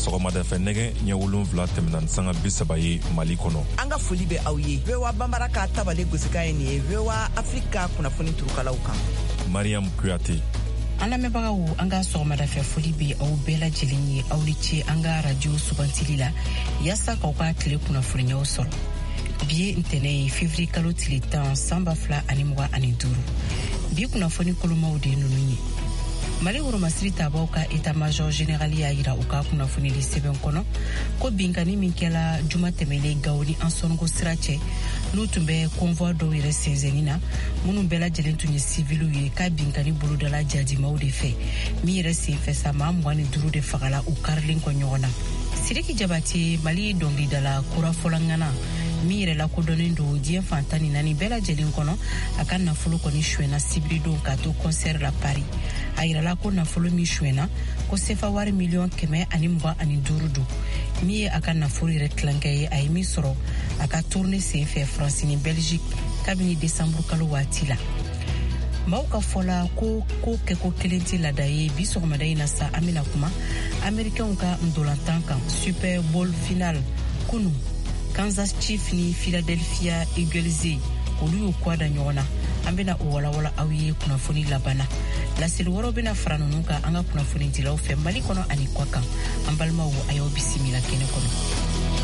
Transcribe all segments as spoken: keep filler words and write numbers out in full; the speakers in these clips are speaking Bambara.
sɔgɔmada fɛ nɛgɛ ɲɛ wolonwula tɛmɛna ni sanga bi saba ye Mali kɔnɔ. An ka foli bɛ aw ye. V O A Banbara ka tabale gosika ye nin ye V O A Afrika kunnafoni turukalaw kan. Mariam Kuyate. An lamɛnbagaw, an ka sɔgɔmada fɛ foli bɛ aw bɛɛ lajɛlen ye. Aw ni ce an ka radio sugantili la yaasa k'aw ka tile kunnafoniyaw sɔrɔ. Bi ye ntɛnɛ ye février kalo tile tan san ba fila ani mugan ani duuru. Bi kunnafoni kolomaw de ninnu ye. Mali Woromasiri tabaw ka état-major général y'a yira u ka kunnafoni di sɛbɛn kɔnɔ ko binkani min kɛla juma tɛmɛlen Gawo ni Ansongo sira cɛ n'u tun bɛ convoi dɔw yɛrɛ sɛnsɛnni na minnu bɛɛ lajɛlen tun ye civiliw ye ka binkani bolodala jadimaw de fɛ min yɛrɛ senfɛ sa maa mugan ni duuru de fagala u karilen kɔ ɲɔgɔn na. Sidiki Jabate, Mali dɔnkilidala kurafɔlangana min yɛrɛ lakodɔnnen don diɲɛ fantan ni naani bɛɛ lajɛlen kɔnɔ a ka nafolo kɔni suɛna sibiridon k'a to concert la Paris. A yirala ko nafolo min suɛna ko sefa wari miliyɔn kɛmɛ ani mugan ani duuru don min ye a ka nafolo yɛrɛ tilankɛ ye. A ye min sɔrɔ a ka tournée senfɛ France ni Belgique kabini décembre kalo waati la. Maaw ka fɔla ko ko kɛko kelen tɛ laada ye. Bi sɔgɔmada in na sa an bɛna kuma américains ka ndolantan kan Super Bowl final kunu Kansas Chiefs ni Philadelphia Eagles olu y'u kɔ da ɲɔgɔn na. An bɛna o walawala aw ye kunnafoni labana. Laseli wɔrɔ bɛna fara ninnu kan an ka kunnafoni dilaw fɛ Mali kɔnɔ ani kɔ kan. An balimaw a y'aw bisimila kɛnɛ kɔnɔ.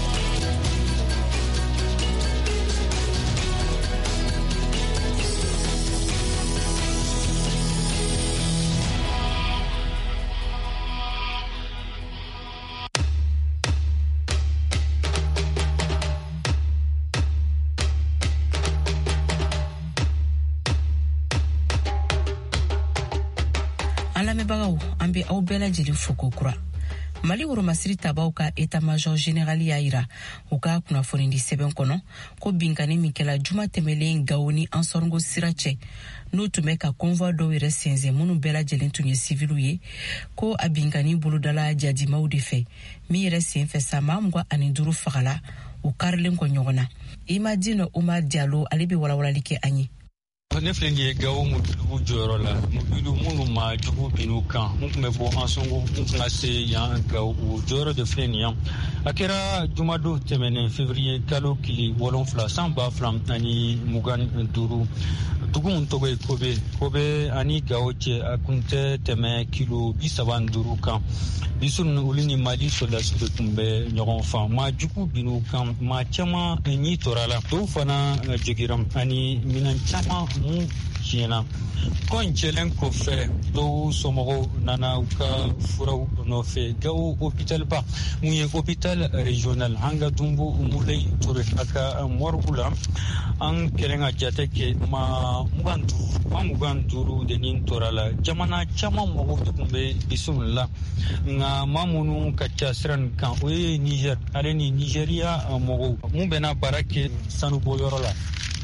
Lamɛnbagaw, an bɛ aw bɛɛ lajɛlen fo ko kura. Mali Woromasiri tabaw ka état-major général y'a yira u ka kunnafoni di sɛbɛn kɔnɔ ko binkani min kɛla juma tɛmɛlen Gawo ni Ansongo sira cɛ n'u tun bɛ ka convoi dɔw yɛrɛ sɛnsɛn minnu bɛɛ lajɛlen tun ye civiliw ye ko a binkani bolodala jadimaw de fɛ min yɛrɛ senfɛ sa maa mugan ani duuru fagala u karilen kɔ ɲɔgɔn na. Imadine Omar Diallo ale bɛ walawalali kɛ an ye. Ne filɛ nin ye Gawo mobiliw jɔyɔrɔ la mobiliw minnu ma jugu bin'u kan mun tun bɛ bɔ Ansongo mun tun ka se yan Gawo o jɔyɔrɔ de filɛ nin yan a kɛra jumadon tɛmɛnen février kalo tile wolonwula san ba fila ani mugan duuru dugu min tɔgɔ ye Kobe Kobe ani Gawo cɛ a kun tɛ tɛmɛ kilo bi saba ni duuru kan bisun olu ni Mali soldats de tun bɛ ɲɔgɔn fan ma jugu bin'u kan maa caman ɲi tora la dɔw fana jigira ani minɛn caman mun tiɲɛna ko in cɛlen kɔfɛ dɔw somɔgɔw nana u ka furaw nɔfɛ Gawo hôpital ba mun ye hôpital régional an ka Dumbo Mulai Ture a ka morgue la an kɛlen ka jate kɛ ma mugan duuru ma mugan duuru de nin tora la jamana caman mɔgɔw de tun bɛ bisimila la nka maa minnu ka ca sira nin kan o ye Niger ale ni Nigeria mɔgɔw mun bɛna baara kɛ sanubɔyɔrɔ la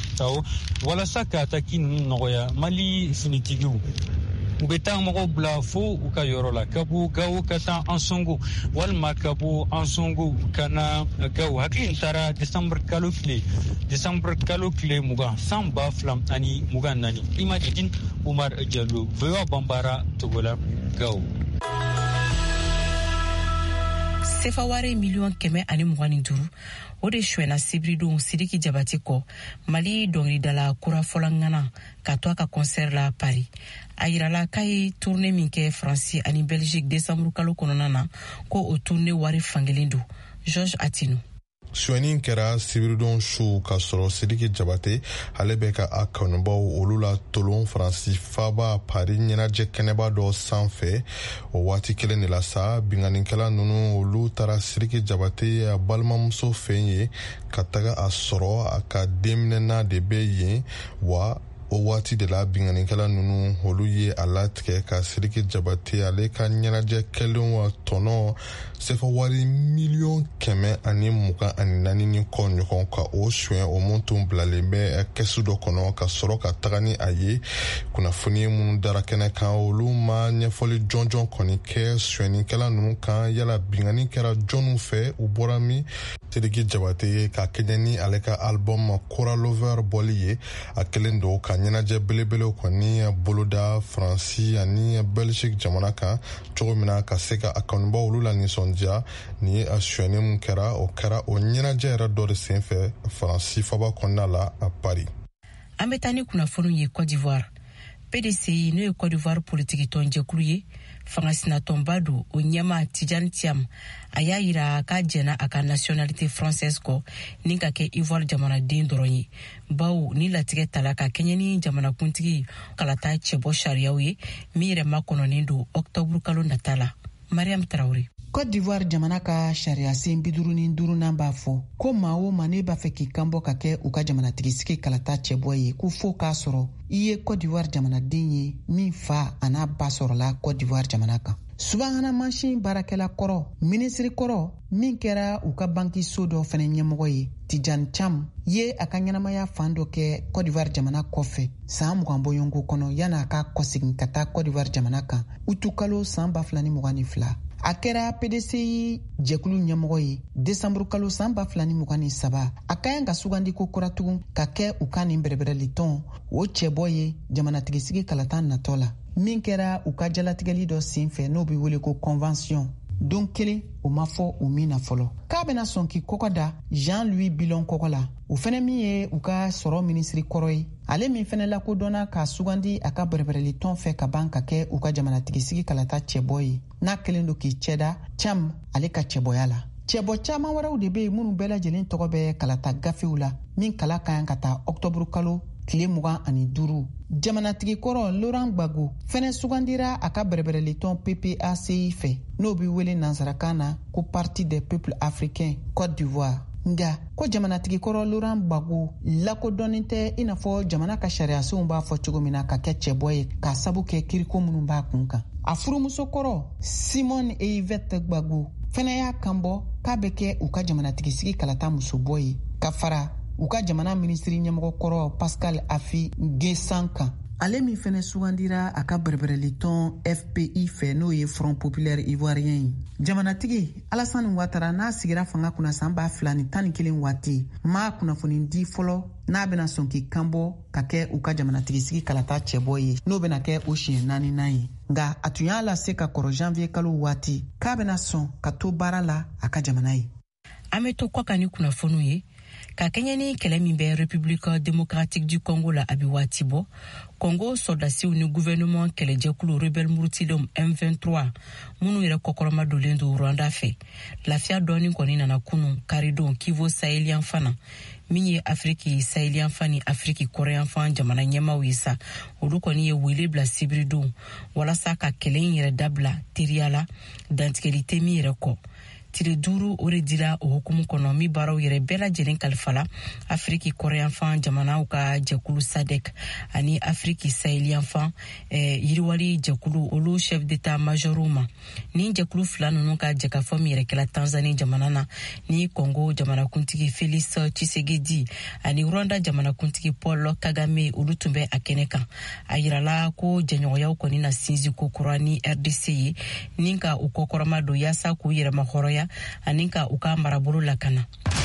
walasa ka ataki ninnu nɔgɔya Mali finitigiw u bɛ taa mɔgɔw bila fo u ka yɔrɔ la ka bɔ Gawo ka taa Ansongo walima ka bɔ Ansongo ka na Gawo hakili taara décembre kalo tile décembre kalo tile mugan san ba fila ani mugan naani Imadine Omar Diallo V O A Banbara Togola Gawo. Sefa wari miliyɔn kɛmɛ ani mugan ni duuru o de suɛna sibiridon Sidiki Jabate kɔ Mali dɔnkilidala kurafɔlangana ka to a ka concert la Paris. A yirala k'a ye tournée min kɛ France ani Belgique décembre kalo kɔnɔna na ko o tournée wari fankelen don. Georges Atino. Suɛni kɛra sibiridon su ka sɔrɔ Sidiki Jabate ale bɛ ka a kanubaw olu la tolon Faransi faba Paris ɲɛnajɛ kɛnɛba dɔ sanfɛ o waati kelen de la sa binganikɛla ninnu olu taara Sidiki Jabate a balimamuso fɛ ye ka taga a sɔrɔ a ka denminɛna de bɛ yen wa o waati de la binganikɛla ninnu olu ye a latigɛ ka Sidiki Jabate ale ka ɲɛnajɛ kɛlen wa tɔnɔ sefa wari miliyɔn kɛmɛ ani mugan ani naani ni kɔ ɲɔgɔn ka o suɲɛ o mun tun bilalen bɛ kɛsu dɔ kɔnɔ ka sɔrɔ ka taga ni a ye kunnafoni minnu dara kɛnɛ kan olu ma ɲɛfɔli jɔnjɔn kɔni kɛ suɲɛnikɛla ninnu kan yala bingani kɛra jɔnw fɛ u bɔra min. Sidiki Jabate ka kɛɲɛ ni ale ka album Kora Lover bɔli ye a kelen don ka ɲɛnajɛ belebelew kɔni boloda faransi ani belgique jamana kan cogo min na ka se ka a kanubaw olu la nisɔndiya. Ni ye a suyɛni min kɛra o kɛra o ɲɛnajɛ yɛrɛ dɔ de senfɛ faransi faba kɔnɔna la a Paris. An bɛ taa ni kunnafoniw ye Côte d'Ivoire. P D C I n'o ye Côte d'Ivoire politiki tɔnjɛkulu ye fanga sinatɔnba don o ɲɛma Tidjane Thiam a y'a yira k'a jɛna a ka nationalité française kɔ ni ka kɛ Ivoire jamanaden dɔrɔn ye. Bawo ni latigɛ tala ka kɛɲɛ ni jamanakuntigi kalata cɛbɔ sariyaw ye min yɛrɛ makɔnɔnen don octobre kalo nata la. Mariam Traoré. Côte d'Ivoire jamana ka sariya sen biduru ni duurunan b'a fɔ ko maa o maa ne b'a fɛ k'i kanbɔ ka kɛ u ka jamanatigisi kalata cɛbɔ ye ko fo k'a sɔrɔ i ye Côte d'Ivoire jamanaden ye min fa a n'a ba sɔrɔla Côte d'Ivoire jamana kan. Subahana mansin baarakɛla kɔrɔ minisiri kɔrɔ min kɛra u ka banki so dɔ fɛnɛ ɲɛmɔgɔ ye Tidjane Thiam ye a ka ɲɛnamaya fan dɔ kɛ Côte d'Ivoire jamana kɔfɛ san mugan bɔɲɔngo kɔnɔ yan'a ka kɔsegin ka taa Côte d'Ivoire jamana kan utu kalo san ba fila ni mugan ni fila. A kɛra P D C I jɛkulu ɲɛmɔgɔ ye desanburu kalo san ba fila ni mugan ni saba. A ka ɲi ka sugandi ko kura tugun ka kɛ u ka nin bɛrɛbɛrɛli tɔn o cɛbɔ ye jamanatigisi kalata natɔ la min kɛra u ka jalatigɛli dɔ senfɛ n'o bɛ wele ko convention. Don kelen o ma fɔ u min na fɔlɔ k'a bɛna sɔn k'i kɔkɔ da Jean-Louis Billon kɔkɔ la o fɛnɛ min ye u ka sɔrɔ minisiri kɔrɔ ye ale min fɛnɛ lakodɔnna ka sugandi a ka bɛrɛbɛrɛli tɔn fɛ ka ban ka kɛ u ka jamanatigisi kalata cɛbɔ ye n'a kelen don k'i cɛda Thiam ale ka cɛbɔya la. Cɛbɔ caman wɛrɛw de bɛ yen minnu bɛɛ lajɛlen tɔgɔ bɛ kalata gafew la min kala ka yan ka taa octobre kalo tile mugan ani duuru. Jamanatigi kɔrɔ Laurent Gbagbo fɛnɛ sugandira a ka bɛrɛbɛrɛli tɔn P P A C I fɛ n'o bɛ wele nansarakan na ko Parti des peuples africains Côte d'Ivoire. Nga ko jamanatigi kɔrɔ Laurent Gbagbo lakodɔnnen tɛ i n'a fɔ jamana ka sariyasenw b'a fɔ cogo min na ka kɛ cɛbɔ ye k'a sabu kɛ kiriko minnu b'a kun kan. A furumuso kɔrɔ Simone Yvette Gbagbo fɛnɛ y'a kanbɔ k'a bɛ kɛ u ka jamanatigisi kalata musobɔ ye ka fara u ka jamana minisiri ɲɛmɔgɔ kɔrɔ Pascal Affi N'Guessan kan. Ale min fɛnɛ sugandira a ka bɛrɛbɛrɛli tɔn F P I fɛ n'o ye Front Populaire Ivoirien ye. Jamanatigi Alassane Ouattara n'a sigira fanga kunna san ba fila ni tan ni kelen waati ma kunnafoni di fɔlɔ n'a bɛna sɔn k'i kanbɔ ka kɛ u ka jamanatigisi kalata cɛbɔ ye n'o bɛna kɛ o siɲɛ naani nan ye. Nga a tun y'a lase ka kɔrɔ janvier kalo waati k'a bɛna sɔn ka to baara la a ka jamana ye. An bɛ to kɔ kan ni kunnafoniw ye ka kɛɲɛ ni kɛlɛ min bɛ République démocratique du Congo la a bɛ waati bɔ Congo sɔrdasiw ni gouvernement kɛlɛjɛkulu rebelle murutilenw M vingt-trois minnu yɛrɛ kɔkɔrɔma dolen don Rwanda fɛ lafiya dɔɔni kɔni nana kunun karidon Kivu sahélien fana min ye Afrique sahélien fan ni Afrique kɔrɔyan fan jamana ɲɛmaw ye sa olu kɔni ye wele bila sibiridon walasa ka kɛlɛ in yɛrɛ dabila teriya la dantigɛli tɛ min yɛrɛ kɔ. Tile duuru o de dira o hukumu kɔnɔ mi baaraw yɛrɛ bɛɛ lajɛlen kalifala Afrique kɔrɔyan fan jamanaw ka jɛkulu SADC ani Afrique sahélien fan eh, yiriwali jɛkulu olu chef d'état majorw ma ni jɛkulu fila ninnu ka jɛkafɔ min yɛrɛ kɛla Tanzanie jamana na ni Congo jamanakuntigi Félix Tshisekedi ani Rwanda jamanakuntigi Paul Kagame olu tun bɛ a kɛnɛ kan a yirala ko jɛɲɔgɔnyaw kɔni na sinsin ko kura ni R D C ye ni ka u kɔkɔrɔma don yaasa k'u yɛrɛma hɔrɔnya ani ka u ka marabolo lakana.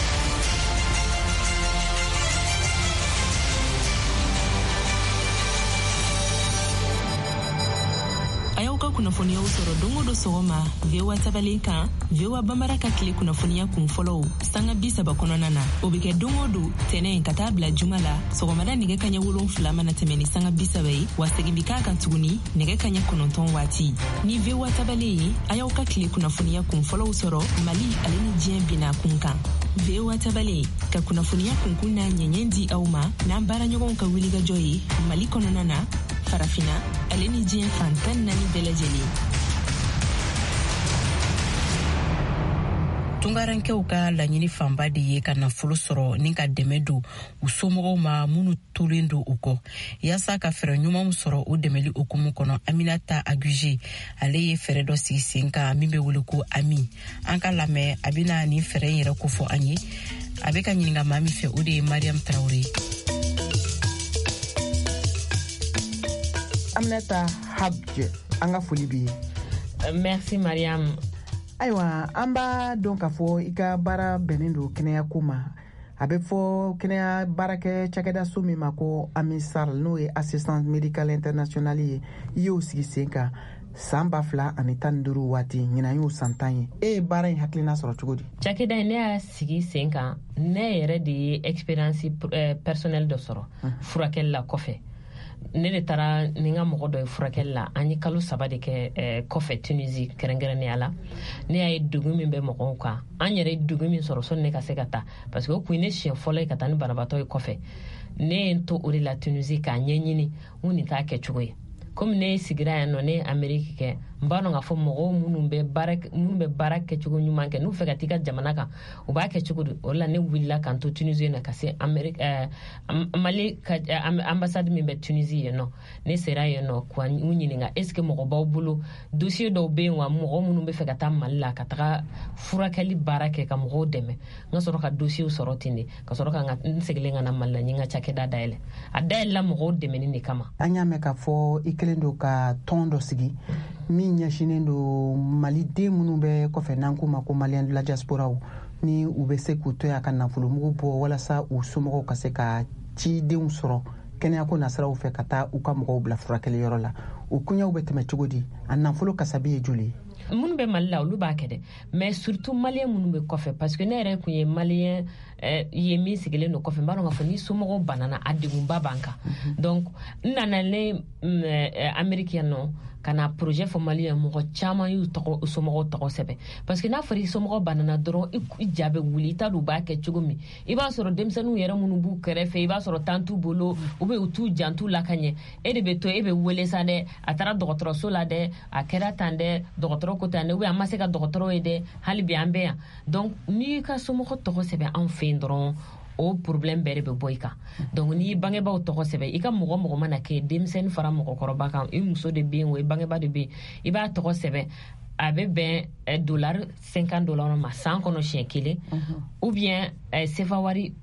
Ayaw ka kunnafoniyaw sɔrɔ dongo do sɔgɔma V O A tabalen kan V O A Bambara ka tile kunnafoniya kun fɔlɔw sanga bi saba kɔnɔna na o bɛ kɛ dongo do tɛnɛ ka taa bila juma la sɔgɔmada nɛgɛ kaɲɛ wolonfila mana tɛmɛ ni sanga bi saba ye wa segin bi k'a kan tuguni nɛgɛ kaɲɛ kɔnɔntɔn waati ni V O A tabalen ye a y'aw ka tile kunnafoniya kun fɔlɔw sɔrɔ Mali ale ni diɲɛ bina kun kan V O A tabalen ka kunnafoniya kunkun n'a ɲɛɲɛ di aw ma n'an baaraɲɔgɔnw ka wulikajɔ ye Mali kɔnɔna na farafina ale ni diɲɛ fantan naani bɛɛ lajɛlen. Tungarankɛw ka laɲini fanba de ye ka nafolo sɔrɔ ni ka dɛmɛ don u somɔgɔw ma minnu tolen don u kɔ yaasa ka fɛɛrɛ ɲumanw sɔrɔ o dɛmɛli okumu kɔnɔ. Aminata Aguije ale ye fɛɛrɛ dɔ sigi sen kan min bɛ wele ko Ami. An ka lamɛn a bɛna nin fɛɛrɛ in yɛrɛ kofɔ an ye. A bɛ ka ɲininka maa min fɛ o de ye Mariam Traoré. Aminata Habje an ka foli b'i ye. Merci Mariam. Ayiwa an b'a dɔn k'a fɔ i ka baara bɛnnen don kɛnɛya ko ma a bɛ fɔ kɛnɛya baarakɛ cakɛda so min ma ko amisar n'o ye assistance médicale internationale ye i y'o sigi sen kan san ba fila ani tan ni duuru waati ɲinan y'o san tan ye e ye baara in hakilina sɔrɔ cogo di? cakɛda in ne y'a sigi sen kan ne yɛrɛ de ye expérience personnelle dɔ sɔrɔ furakɛli la kɔfɛ. ne de taara ni n ka mɔgɔ dɔ ye furakɛli la an ye kalo saba de kɛ kɔfɛ Tunisie kɛrɛnkɛrɛnnenya la. ne y'a ye degun min bɛ mɔgɔw kan an yɛrɛ ye degun min sɔrɔ sɔnni ne ka se ka taa parce que o kun ye ne siɲɛ fɔlɔ ye ka taa ni banabaatɔ ye kɔfɛ. ne ye n to o de la Tunisie k'a ɲɛɲini n nin t'a kɛcogo ye komi ne sigira yan nɔ ne ye Amérique kɛ n b'a dɔn k'a fɔ mɔgɔw minnu bɛ baara minnu bɛ baara kɛcogo ɲuman kɛ n'u fɛ ka t'i ka jamana kan u b'a kɛ cogo di. o la ne wulila k'an to Tunisie na ka se Amérique ɛɛ Mali ka ambassade min bɛ Tunisie yen nɔ ne sera yen nɔ k'u ɲininka est ce que mɔgɔ b'aw bolo dossier dɔw bɛ yen wa mɔgɔ minnu bɛ fɛ ka taa Mali la ka taga furakɛli baara kɛ ka mɔgɔw dɛmɛ n ka sɔrɔ ka dossier sɔrɔ ten de ka sɔrɔ ka n segilen ka na Mali la n ye n ka cakɛda dayɛlɛ a dayɛlɛla mɔgɔw dɛmɛni de kama. an y'a mɛn k'a fɔ i kelen don ka tɔn dɔ sigi min ɲɛsinen don Mali den minnu bɛ kɔfɛ n'an k'u ma ko Malien de la diaspora ni u bɛ se k'u to yan ka nafolomugu bɔ walasa u somɔgɔw ka se ka cidenw sɔrɔ kɛnɛyako nasiraw fɛ ka taa u ka mɔgɔw bila furakɛliyɔrɔ la. u kuɲaw bɛ tɛmɛ cogo di? a nafolo kasabi ye joli? minnu bɛ Mali la olu b'a kɛ dɛ mais surtout malien minnu bɛ kɔfɛ parce que ne yɛrɛ kun ye malien ye min sigilen don kɔfɛ n b'a dɔn k'a fɔ ni somɔgɔw banana a degunba b'an kan donc n nana ne Amérique yan nɔ ka na projet fɔ malien mɔgɔ caman y'u tɔgɔ u somɔgɔw tɔgɔ sɛbɛn parce que n'a fɔra i somɔgɔw banana dɔrɔn i ja bɛ wuli i t'a dɔn u b'a kɛ cogo min i b'a sɔrɔ denmisɛnninw yɛrɛ minnu b'u kɛrɛfɛ i b'a sɔrɔ temps t'u bolo u bɛ u t'u jantu la ka ɲɛ e de bɛ to e bɛ wele sa dɛ a taara dɔgɔtɔrɔso la dɛ a kɛra tan dɛ dɔgɔtɔrɔ ko tan dɛ ou bien a ma se ka dɔgɔtɔrɔ ye dɛ hali bi an bɛ yan donc n'i ka somɔgɔ tɔgɔ sɛbɛn anw fɛ yen dɔrɔn o problème bɛɛ de bɛ bɔ i kan donc n'i bangebaaw tɔgɔ sɛbɛn i ka mɔgɔ mɔgɔ mana kɛ denmisɛnnin fara mɔgɔkɔrɔba kan i muso de bɛ yen o i bangebaa de bɛ yen i b'a tɔgɔ sɛbɛn a bɛ bɛn dollar cinquante dollars ma san kɔnɔ siɲɛ kelen ou bien sefa wari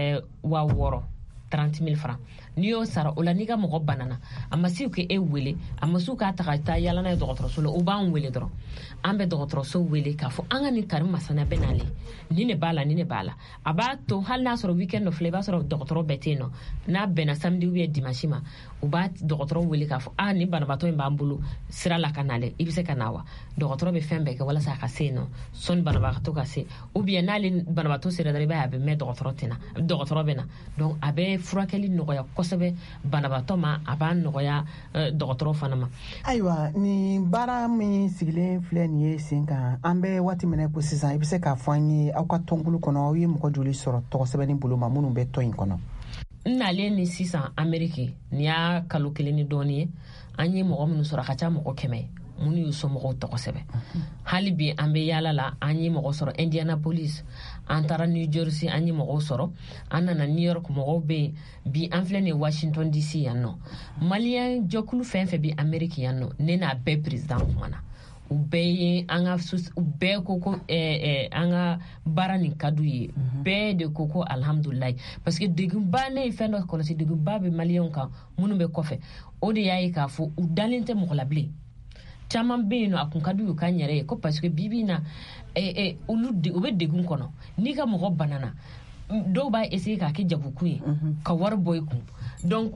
waa wɔɔrɔ trente mille francs n'i y'o sara o la n'i ka mɔgɔ banana a ma se k'e wele a ma se k'a ta ka taa yala n'a ye dɔgɔtɔrɔso la o b'an wele dɔrɔn an bɛ dɔgɔtɔrɔso wele k'a fɔ an ka nin Karim Masana bɛ nale nin ne b'a la nin ne b'a la a b'a to hali n'a sɔrɔ weekend dɔ filɛ i b'a sɔrɔ dɔgɔtɔrɔ bɛɛ tɛ yen nɔ n'a bɛnna samedi ou bien dimanche ma u b'a dɔgɔtɔrɔ wele k'a fɔ ah nin banabaatɔ in b'an bolo sira la ka nale i bɛ se ka na wa dɔgɔtɔrɔ bɛ fɛn bɛɛ kɛ walasa a ka se yen nɔ sɔnni banabaatɔ ka se ou bien n'ale banabaatɔ sera dɔrɔn i b'a ye a bɛ mɛn dɔgɔtɔrɔ tɛ na dɔgɔtɔrɔ bɛ na donc a bɛ furakɛli nɔgɔya kosɛbɛ banabaatɔ ma a b'a nɔgɔya dɔgɔtɔrɔ fana ma. ayiwa ni baara min sigilen filɛ nin ye sen kan an bɛ waati min ko sisan i bɛ se k'a fɔ an ye aw ka tɔnkulu kɔnɔ aw ye mɔgɔ joli sɔrɔ tɔgɔ sɛbɛnni bolo ma minnu bɛ tɔn in kɔnɔ? n nalen ni sisan Amérique ni y'a kalo kelen ni dɔɔni ye an ye mɔgɔ minnu sɔrɔ a ka ca mɔgɔ kɛmɛ minnu y'u somɔgɔw tɔgɔ sɛbɛn hali bi an bɛ yaala la an ye mɔgɔ sɔrɔ Indianapolis an taara New Jersey an ye mɔgɔw sɔrɔ an nana New York mɔgɔw bɛ yen bi an filɛ nin Washington D C yan nɔ malien jɔkulu fɛn fɛn bɛ Amérique yan nɔ ne n'a bɛɛ président kumana u bɛɛ ye an ka u bɛɛ ko ko ɛɛ an ka baara nin ka d'u ye bɛɛ de ko ko alhamdulilayi parce que degunba ne ye fɛn dɔ kɔlɔsi degunba bɛ maliyɛnw kan minnu bɛ kɔfɛ o de y'a ye k'a fɔ u dalen tɛ mɔgɔ la bilen caman bɛ yen nɔ a kun ka d'u ye u ka n yɛrɛ ye ko parce que bibi in na ɛɛ olu de u bɛ degun kɔnɔ n'i ka mɔgɔ banana dɔw b'a essayer k'a kɛ jagokun ye ka wari bɔ i kun donc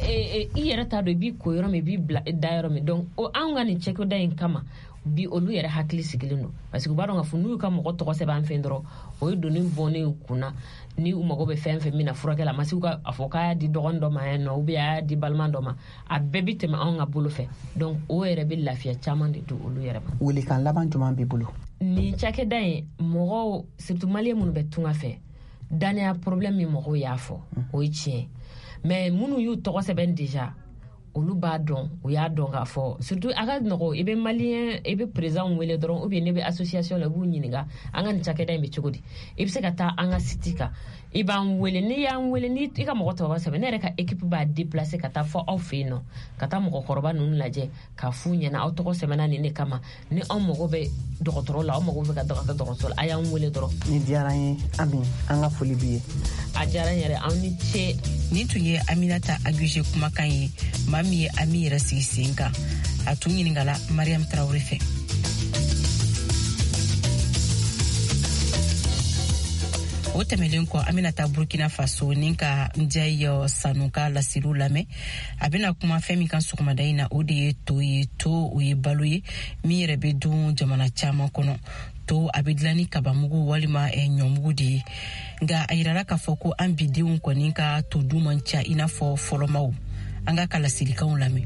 i yɛrɛ t'a dɔn i b'i ko yɔrɔ min i b'i bila da yɔrɔ min donc anw ka nin cɛkɛda in kama bi olu yɛrɛ hakili sigilen don parce que u b'a dɔn k'a fɔ n'u ka mɔgɔ tɔgɔ sɛbɛn an fɛ dɔrɔn o ye donni bɔnnen u kunna ni u mago bɛ fɛn fɛn min na furakɛli la a ma se ka a fɔ k'a y'a di dɔgɔnin dɔ ma yan nɔ ou bien a y'a di balima dɔ ma a bɛɛ bi tɛmɛ anw ka bolo fɛ donc o yɛrɛ bɛ lafiya caman de di olu yɛrɛ ma. welekan laban jumɛn b'i bolo? nin cakɛda in mɔgɔw surtout maliyɛn minnu bɛ tunga fɛ danaya problème min mɔgɔw y'a fɔ o ye tiɲɛ mais minnu y'u tɔgɔ sɛbɛn déjà olu b'a dɔn u y'a dɔn k'a fɔ surtout a ka nɔgɔ i bɛ maliyɛn i bɛ président wele dɔrɔn ou bien ne bɛ association la i b'u ɲininka an ka nin cakɛda in bɛ cogo di i bɛ se ka taa an ka site kan i b'an wele n'i y'an wele ni i ka mɔgɔ tɔgɔ sɛbɛn ne yɛrɛ ka équipe b'a déplacer ka taa fɔ aw fɛ yen nɔ ka taa mɔgɔkɔrɔba ninnu lajɛ k'a f'u ɲɛna aw tɔgɔ sɛbɛnna nin de kama ni aw mago bɛ dɔgɔtɔrɔ la aw mago bɛ ka taga dɔgɔtɔrɔso la a y'an wele dɔrɔn. nin diyara n ye Ami an ka foli b'i ye. a diyara n yɛrɛ aw ni ce. nin tun ye Aminata Aguje kumakan ye maa min ye Ami yɛrɛ sigi sen kan a tun ɲininkala Mariam Traoré fɛ. o tɛmɛlen kɔ an bɛna taa Burkina Faso ni ka Ndiaye Sanuka lasiru lamɛn a bɛna kuma fɛn min kan sɔgɔmada in na o de ye to ye to o ye balo ye min yɛrɛ bɛ dun jamana caman kɔnɔ to a bɛ dilan ni kabamugu walima ɲɔmugu de ye nka a yirala k'a fɔ ko an bidenw kɔni ka to dun man ca i n'a fɔ fɔlɔmaw an ka kalasirikanw lamɛn.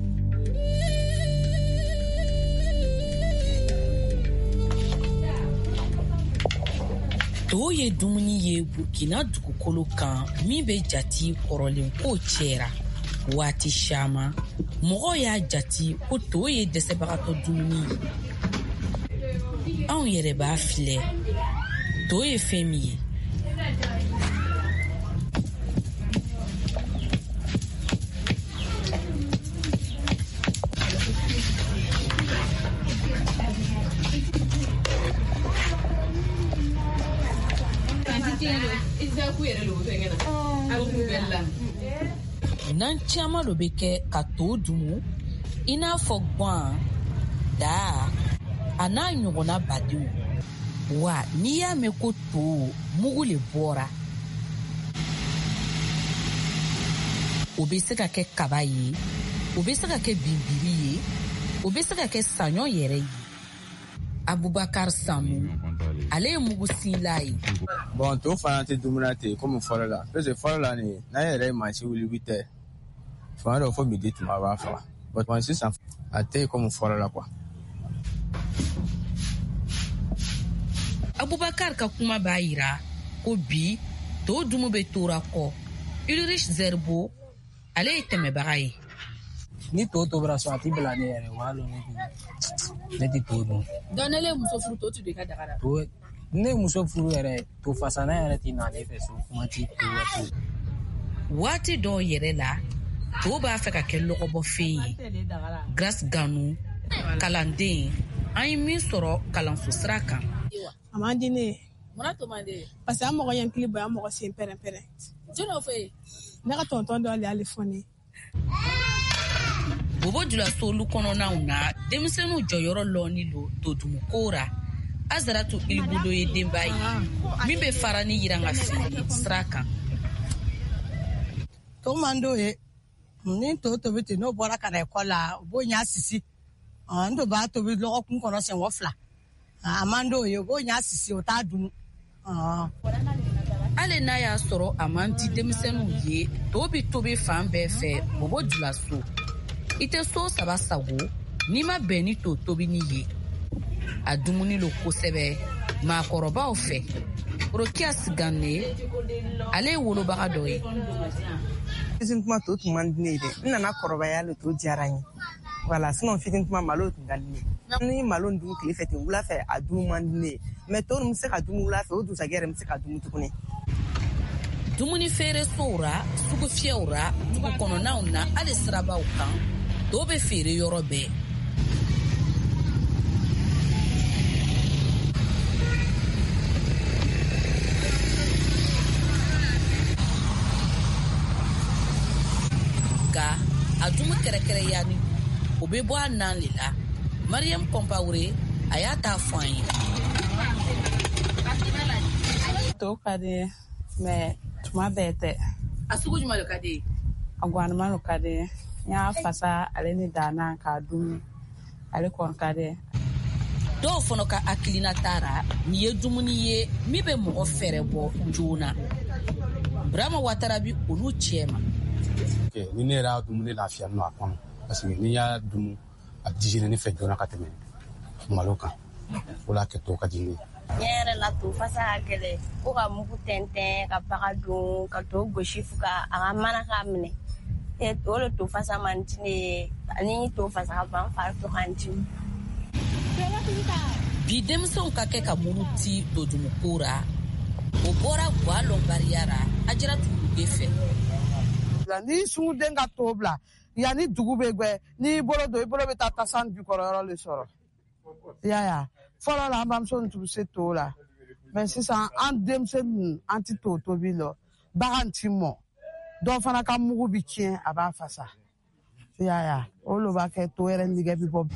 To ye dumuni ye Burkina dugukolo kan min bɛ jati kɔrɔlen ko cɛra waati caman mɔgɔw y'a jati ko to ye dɛsɛbagatɔ dumuni ye anw yɛrɛ b'a filɛ to ye fɛn min ye nan caman lo bɛ kɛ ka to dumu i n'a fɔ guan da a n'a ɲɔgɔnna badenw wa n'i y'a mɛn ko to mugu le bɔra o bɛ se ka kɛ kaba ye o bɛ se ka kɛ binbiri ye o bɛ se ka kɛ saɲɔ yɛrɛ ye Abubakar Samu ale ye mugu sinla ye bon to fana tɛ dumuni ten komi fɔlɔ la parce que fɔlɔ la ni n'an yɛrɛ ye mansin wuli bi tɛ fanga dɔ fɔ midi tuma b'a faga bon sisan a tɛ komi fɔlɔ la quoi. Abubakar ka kuma b'a yira ko bi to dumu bɛ tora kɔ Ulrich Zerbo ale ye tɛmɛbaga ye ni to tobira so a t'i bila ne yɛrɛ wa lo ne tɛ to dun donc ne le muso furu to tu de ka dagara to ne muso furu yɛrɛ to fasana yɛrɛ tɛ na ne fɛ so kuma ti to waati waati dɔw yɛrɛ la to b'a fɛ ka kɛ lɔgɔbɔfɛn ye Grace Ganu kalanden an ye min sɔrɔ kalanso sira kan a man di ne mun to man di parce que an mɔgɔ ye kili bɔ an mɔgɔ sen pɛrɛn-pɛrɛn jɔnw fɛ ne ka tonton dɔ ale ale fɔ ne Bobo Dioulasso olu kɔnɔnaw na denmisɛnninw jɔyɔrɔ lɔni lo to dumu kora Azaratu Ilibudo ye denba ye min bɛ fara ni yiranga fili sira kan to mando ye ni to to bɛ n'o bɔra ka na ekɔli la o b'o ɲa sisi n to b'a tobi lɔgɔkun kɔnɔ sɛngɔ fila a man d'o ye o b'o ɲa sisi o t'a dun ale n'a y'a sɔrɔ a man di denmisɛnninw ye to bɛ tobi fan bɛɛ fɛ Bobo Dioulasso i tɛ so saba sago n'i ma bɛn ni to tobini ye a dumuni lo kosɛbɛ maakɔrɔbaw fɛ Rokia Sigane ale ye wolobaga dɔ ye fitin kuma to tun man di ne ye dɛ n nana kɔrɔbaya le to diyara n ye voilà sinon fitin kuma malo tun ka di ne ye ni malo dun tile fɛ ten wula fɛ a dun man di ne ye mais to min bɛ se ka dun wula fɛ o dusajɛ yɛrɛ bɛ se ka dun tuguni dumuni feere sow ra sugu fiyɛw ra dugu kɔnɔnaw na hali sirabaw kan to bɛ feere yɔrɔ bɛɛ nka a dumu kɛrɛkɛrɛyani o bɛ bɔ a nan le la Mariam Compaoré a y'a ta fɔ an ye to ka di mais tuma bɛɛ tɛ a sugu jumɛn de ka di ye a gwanima lo ka di n y'a fasa ale ni dana k'a dun ale kɔni ka di dɔw fana ka hakilina taara nin ye dumuni ye min bɛ mɔgɔ fɛrɛ bɔ joona Burama Watara bi olu cɛ ma ni ne yɛrɛ y'a dumuni lafiya nɔ a kɔnɔ parce que n'i y'a dumu a digérer ne fɛ joona ka tɛmɛ malo kan o la kɛ to ka di ne ye ne yɛrɛ la to fasa ka gɛlɛn ko ka mugu tɛntɛn ka baga don ka to gosi fo ka a ka mana k'a minɛ o le to fasa man di ne ye ani to fasa ka ban fari to kan di bi denmisɛnw ka kɛ ka muruti to dumu kora o bɔra gwa lɔnbariya ra Ajaratu Luge fɛ ni sungu den ka to bila yanni dugu bɛ gbɛ n'i bolo don i bolo bɛ taa tasan jukɔrɔ yɔrɔ le sɔrɔ i y'a ye fɔlɔ la an bamuso tun bɛ se to la mɛ sisan an denmisɛnnin an tɛ to tobi lɔ bagan ti mɔ dɔw fana ka mugu bi tiɲɛ a b'a fasa i y'a ye o lo b'a kɛ to yɛrɛ nɛgɛ bi bɔ.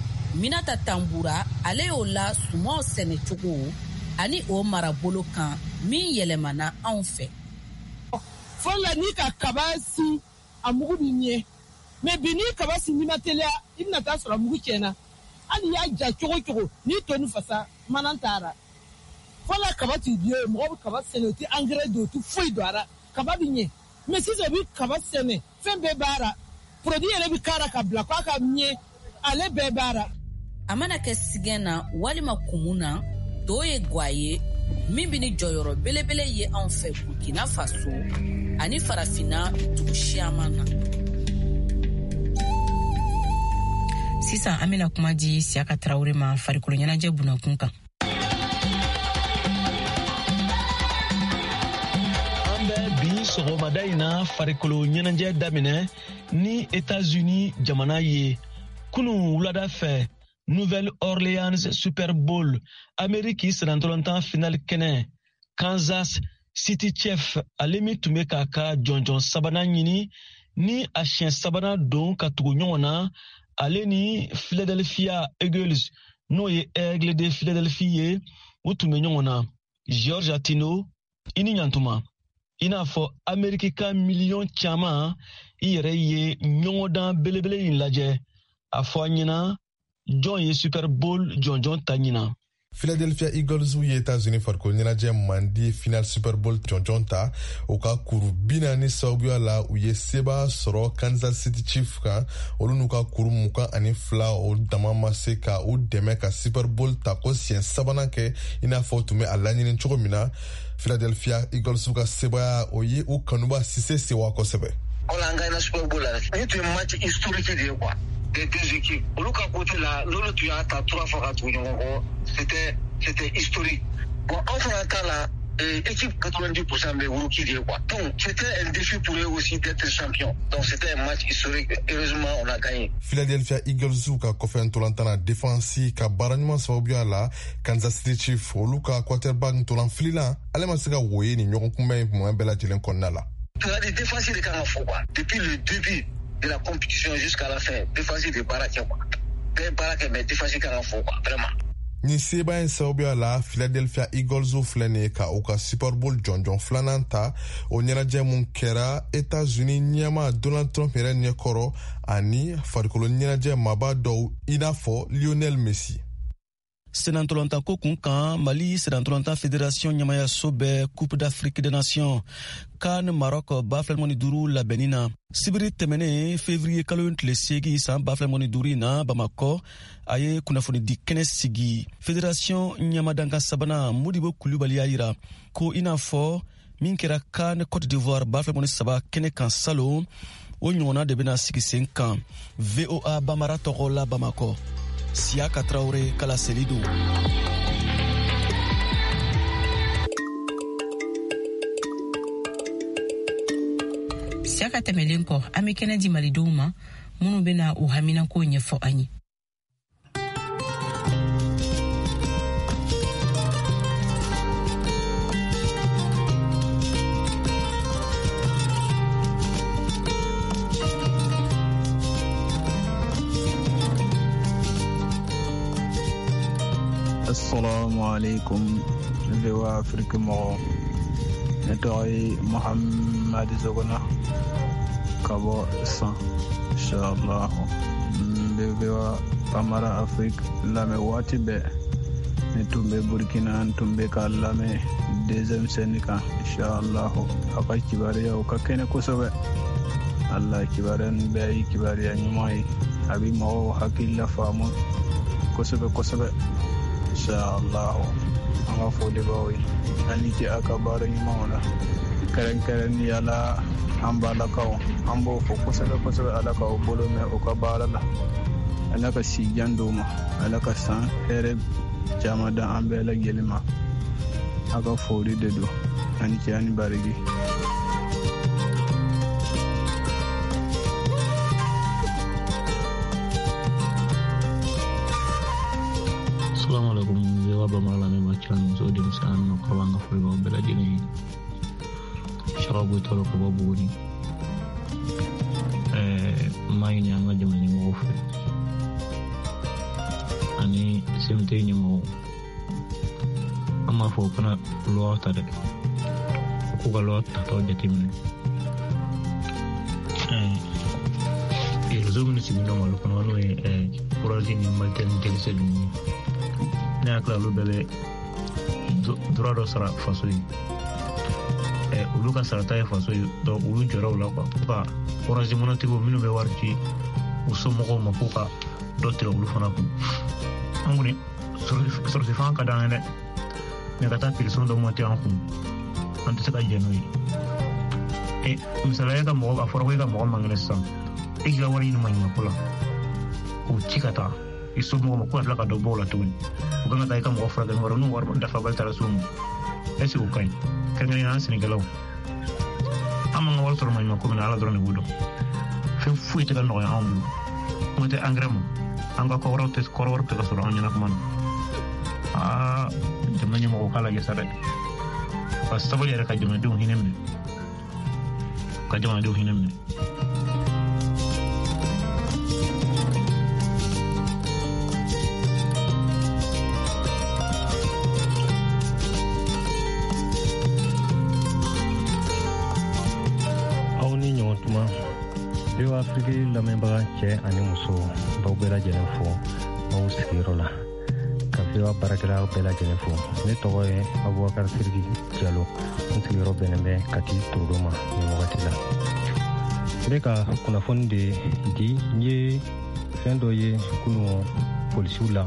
Minata Tambura ale y'o la sumaw sɛnɛ cogo ani o marabolo kan min yɛlɛmana anw fɛ. Fɔlɔ ni ka kaba si a mugu bi ɲɛ mais bi ni kaba si ni ma teliya i bɛna taa sɔrɔ mugu tiɲɛna hali y'a ja cogo cogo ni to ni fasa mana taara fɔlɔ kaba ti diyo mɔgɔ bɛ kaba sɛnɛ o ti engrais don o ti foyi don a la kaba bi ɲɛ mais sisan o bi kaba sɛnɛ fɛn bɛɛ b'a la produit yɛrɛ bi k'a la ka bila k'a ka ɲɛ ale bɛɛ b'a la. A mana kɛ sigɛn na walima kumun na to ye gwa ye min bi ni jɔyɔrɔ belebele ye anw fɛ Burkina Faso ani farafina dugu siaman na. Sisan an bɛna kuma di Siaka Traoré ma farikolo ɲɛnajɛ bunakun kan. An bɛ bi sɔgɔmada in na farikolo ɲɛnajɛ daminɛ ni États-Unis jamana ye kunun wulada fɛ Nouvelle-Orléans Super Bowl Amérique sɛnɛntɔlɔntan final kɛnɛ Kansas City Chiefs ale min tun bɛ k'a ka jɔnjɔn sabanan ɲini ni a siɲɛ sabanan don ka tugu ɲɔgɔn na ale ni Philadelphia Eagles n'o ye Aigle de Philadelphie ye u tun bɛ ɲɔgɔn na. George Atino i ni ɲantuma i n'a fɔ Amérique ka miliyɔn caman i yɛrɛ ye ɲɔgɔndan belebele in lajɛ a fɔ an ɲɛna jɔn ye Super Bowl jɔnjɔn ta ɲina. Philadelphia Eagles ye États-Unis farikolo ɲɛnajɛ mandi final Super Bowl jɔnjɔn ta o ka kuru bi naani sababuya la u ye seba sɔrɔ Kansas City Chiefs kan olu n'u ka kuru mugan ani fila o dama ma se ka u dɛmɛ ka Super Bowl ta ko siɲɛ sabanan kɛ i n'a fɔ tun bɛ a laɲini cogo min na. Philadelphia Eagles ka sebaya o ye u kanuba sise sewa kosɛbɛ. On a gagné le Super Bowl là. C'est un match historique de quoi. Des deux équipes. Au cas côté là, l'autre tu as trois fois à tout c'était c'était historique. Bon, en France là, l'équipe quatre-vingt-dix pour cent de rookies de quoi. Donc c'était un défi pour eux aussi d'être champion. Donc c'était un match historique. Heureusement on a gagné. Philadelphia Eagles ka kɔfɛ ntolantana défense ka baara ɲuman sababuya la Kansas City Chiefs olu ka quarterback ntolan filila ale ma se ka woye ni ɲɔgɔn kunbɛn moment bɛɛ lajɛlen kɔnɔna la. Les défensifs de Kanafo quoi. Depuis le début de la compétition jusqu'à la fin, défensif de Baraké quoi. Des Baraké mais défensif Kanafo quoi, vraiment. Ni seba in sababuya la Philadelphia Eagles filɛ ka u ka Super Bowl jɔnjɔn filanan ta o ɲɛnajɛ mun kɛra États-Unis ɲɛma Donald Trump yɛrɛ ɲɛkɔrɔ ani farikolo ɲɛnajɛ maba dɔw i n'a fɔ Lionel Messi. Sɛnɛntɔlɔntan ko kun kan Mali Sɛnɛntɔlɔntan Fédération ɲɛmayaso bɛ Coupe d'Afrique des Nations CAN Maroc ba fila ni duuru labɛnni na. Sibiri tɛmɛnen février kalo tile seegin san ba fila ni duuru na Bamakɔ a ye kunnafoni di kɛnɛ sigi. Fédération ɲɛmadankan sabanan Modibo Kulibali y'a yira ko i n'a fɔ min kɛra CAN Côte d'Ivoire ba fila ni saba kɛnɛ kan salon o ɲɔgɔnna de bɛna sigi sen kan. V O A Bamara tɔgɔ la Bamakɔ. Siaka Traoré kala selido. Siaka tɛmɛlen kɔ an bɛ kɛnɛ di malidenw ma minnu bɛna u haminako ɲɛfɔ an ye. Assalamu alaikum V O A Afrique mɔgɔ ne tɔgɔ ye Mohamed Zogona ka bɔ san inshallah n bɛ V O A Bamara Afrique lamɛn waati bɛɛ ne tun bɛ Burkina n tun bɛ k'a lamɛn deuxième scène kan inshallah a ka kibaruyaw ka kɛnɛ kosɛbɛ Allah kibaruya nin bɛɛ ye kibaruya ɲuman ye a bɛ mɔgɔw hakili lafaamu kosɛbɛ kosɛbɛ inshallah an ka foli b'aw ye ani ce a ka baara ɲumanw la kɛrɛnkɛrɛnnenya la an balakaw an b'o fɔ kosɛbɛ kosɛbɛ ala k'aw bolo mɛn o ka baara la ala ka si jan d'o ma ala ka san hɛrɛ caman da an bɛɛ lajɛlen ma a ka foli de don ani ce ani barigi. Assalamualaikum jawab malam macam so di sana no kawan ngaful go bela dini sharabu tolo ko babu ni eh mai nya ngaje mani ngofu ani simte ni mo ma fo kana lo ta de ku ga lo ta to de timne eh e resumo ni simi no lo kono lo e projet ni malte ni telse dum ne akla lo bele droit de sera faso yi e ulu ka sarata e faso yi do ulu jora ula kwa ka projet monotigo minu be warti usomo ko mapuka do tiro ulu fana ku anguni sur se fan ka dane ne kata pilson do monti an ku ante se ka jenoi e misala ka mo ka foro ka mo mangnesa e ga wari ni mai makula ku chikata isomo mo ko ka do bola tuni uganga dai ka mo fora ga ngoro no war da fa bal tara sum esi ukai kan ni nan senegalaw amanga wal toro mai makko na ala drone budo fe fuite ga no ya ambu mo te angramo anga ko rote ko rote ka sura anya nakman ah jamanya mo kala ya sare pas tabali era ka jamanya do hinemne ka jamanya do hinemne Afrique lamɛnbaga cɛ ani muso baw bɛɛ lajɛlen fo aw sigiyɔrɔ la ka VOA baarakɛla bɛɛ lajɛlen fo ne tɔgɔ ye Abubakar Siriki Jalo n sigiyɔrɔ bɛnnen bɛ Kati Torodoma nin wagati la n bɛ ka kunnafoni de di n ye fɛn dɔ ye kunun polisiw la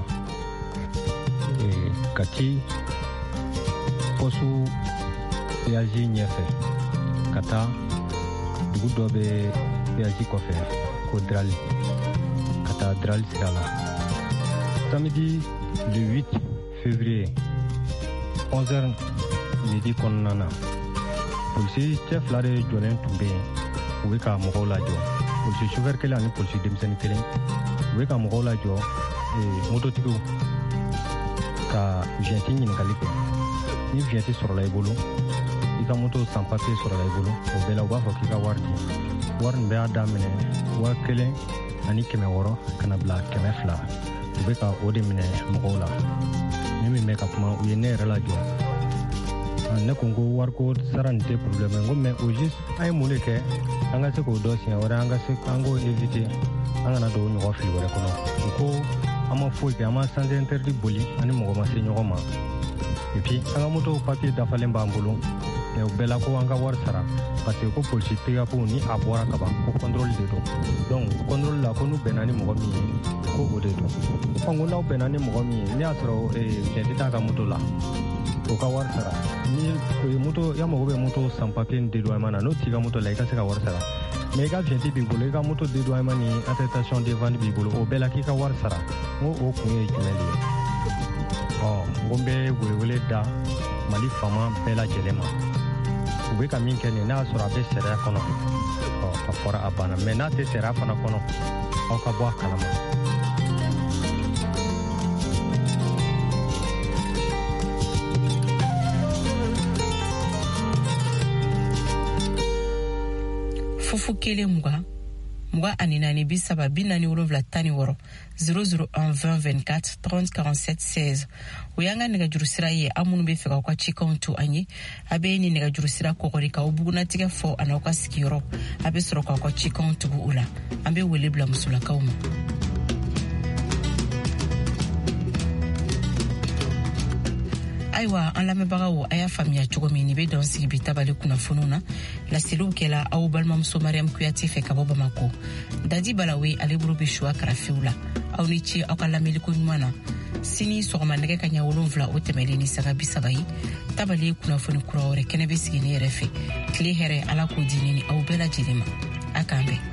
Kati pɔsu péage ɲɛfɛ ka taa dugu dɔ bɛ péage kɔfɛ ko Drali ka taa Drali sira la samedi le huit février onze heures midi kɔnɔna na polisi cɛ fila de jɔlen tun bɛ yen u bɛ ka mɔgɔw lajɔ polisi chauffeur kelen ani polisi denmisɛnnin kelen u bɛ ka mɔgɔw lajɔ mototigiw ka vignette ɲininkali kɛ ni vignette sɔrɔla i bolo i ka moto sans papier sɔrɔla i bolo o bɛɛ la u b'a fɔ k'i ka wari di wari nin bɛ y'a daminɛ waa kelen ani kɛmɛ wɔɔrɔ kana bila kɛmɛ fila u bɛ ka o de minɛ mɔgɔw la ne min bɛ ka kuma u ye ne yɛrɛ lajɔ ne ko n ko wariko sara nin tɛ problème n ko mais au juste an ye mun de kɛ an ka se k'o dɔ siɲɛ wɛrɛ an ka se an k'o éviter an kana don o ɲɔgɔn fili wɛrɛ kɔnɔ u ko an ma foyi kɛ an ma sens interdit boli ani mɔgɔ ma se ɲɔgɔn ma et puis an ka moto papier dafalen b'an bolo mais u bɛɛ la ko an ka wari sara parce que ko polisi pick-up ni a bɔra kaban ko contrôle de don donc contrôle la ko n'u bɛnna ni mɔgɔ min ye ko o de don ɔ ko n'aw bɛnna ni mɔgɔ min ye ne y'a sɔrɔ vignette t'a ka moto la o ka wari sara ni moto ya mago bɛ moto sans papier ni dédouanement na n'o t'i ka moto la i ka se ka wari sara mais i ka vignette b'i bolo i ka moto dédouanement ni attestation de vente b'i bolo o bɛɛ la k'i ka wari sara n ko o kun ye jumɛn de ye ɔ n ko n bɛ welewele da Mali faama bɛɛ lajɛlen ma u bɛ ka min kɛ nin n'a y'a sɔrɔ a bɛ sariya kɔnɔ ɔ a fɔra a banna mais n'a tɛ sariya fana kɔnɔ aw ka bɔ a kalama. Fufu kelen mugan mugan ani naani bi saba bi naani wolonwula tan ni wɔɔrɔ zéro zéro un vingt vingt-quatre trente quarante-sept seize o y'an ka nɛgɛjuru sira ye an minnu bɛ fɛ k'aw ka cikanw to an ye a bɛ ni nɛgɛjuru sira kɔgɔri k'aw bugunatigɛ fɔ a n'aw ka sigiyɔrɔ a bɛ sɔrɔ k'aw ka cikanw tugu u la an bɛ wele bila musolakaw ma. Ayiwa an lamɛnbagaw a y'a faamuya cogo min ni bɛ dɔn sigi bi tabali kunnafoniw na laseliw kɛla aw balimamuso Mariam Kuyate fɛ ka bɔ Bamako Dadi Balawe ale bolo bɛ Choua karafiw la aw ni ce aw ka lamɛnliko ɲuman na sini sɔgɔma nɛgɛ ka ɲɛ wolonwula o tɛmɛlen ni saga bi saba ye tabali ye kunnafoni kura wɛrɛ kɛnɛ bɛ sigi ne yɛrɛ fɛ tile hɛrɛ ala k'o di ni aw bɛɛ lajɛlen ma a k'an bɛn.